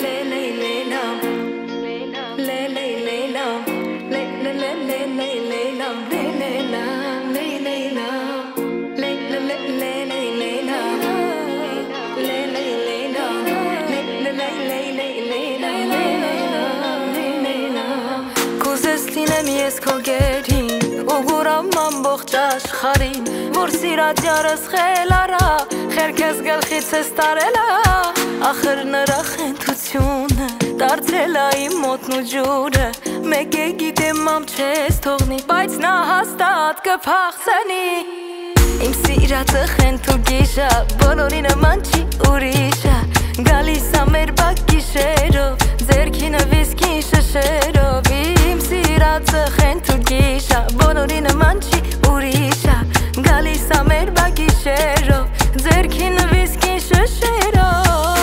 Ես քո գերին ու գուրաման բողջ աշխարհին որ սիրած յարս խելարա խերքես գլխից ես տարելա ախր նրա խենթությունը դարձել է իմ մոտն ու ջուրը մեկ է գիտեմ ամ չես թողնի բայց նա հաստատ կփախցնի իմ սիրածը խենթ ու գիշա բոլորի նման չի ուրիշա գալիս ա մեր բակ գիշերով ձերքինը վիսկին շշերով իմ սիրածը խենթ ու գիշա բոլորի նման չի ուրիշա գալիս ա մեր բակ գիշերով ձերքինը վիսկին շշերով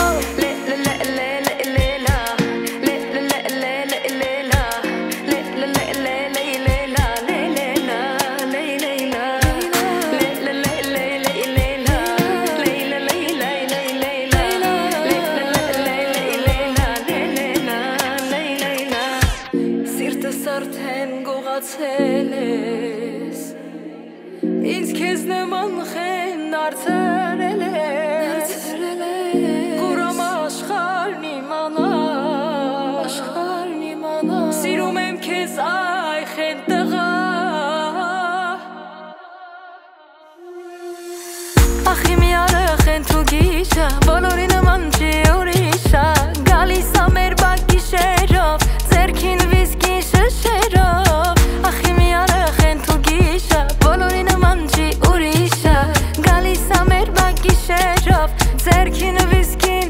Արդեն գողացել ես Ինձ քեզ նման խեն դարձրել ես Կուրամ աշխարհն իմանա Սիրում եմ քեզ այ խեն տղա Ախ իմ յարը խենթ ու գիշա Բոլորի նման չի ուրիշա Գալիս ա մեր բակ գիշերով ձերքին վիսկի Ձերքինը վիսկին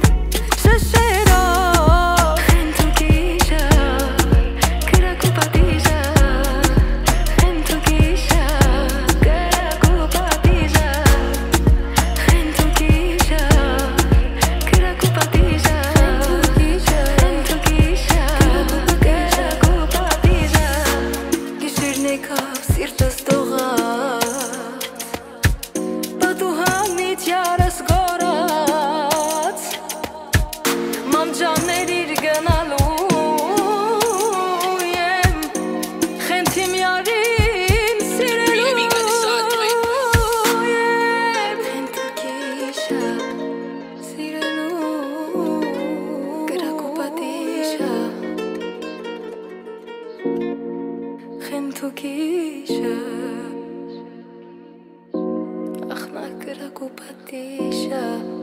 շշերով Խենթ ու գիշա կրակ ու պատիժա Խենթ ու գիշա կրակ ու պատիժա Խենթ ու գիշա կրակ ու պատիժա Խենթ ու գիշա կրակ ու պատիժա Գիշերն եկավ սիրտս տողաց Պատուհանից յարս Ջաններ իր գնալու եմ Խենթ իմ յարին սիրելու եմ Խենթ ու գիշա սիրելու կրակ ու պատիժա Խենթ ու գիշա ախնա կրակ ու պատիժա